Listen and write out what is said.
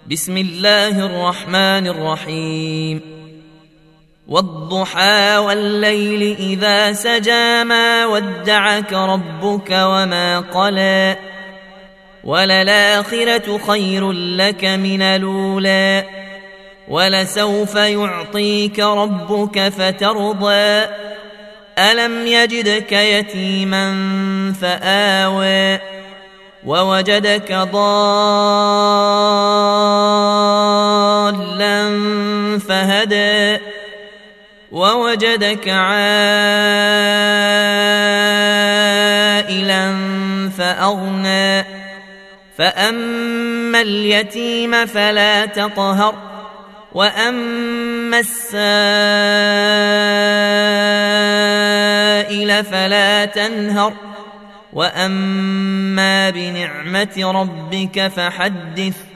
بسم الله الرحمن الرحيم والضحى والليل إذا سجى ما ودعك ربك وما قلى وللآخرة خير لك من الأولى ولسوف يعطيك ربك فترضى ألم يجدك يتيما فآوى ووجدك ضالا فهدى ووجدك عائلا فأغنى فأما اليتيم فلا تقهر وأما السائل فلا تنهر وأما بنعمة ربك فحدث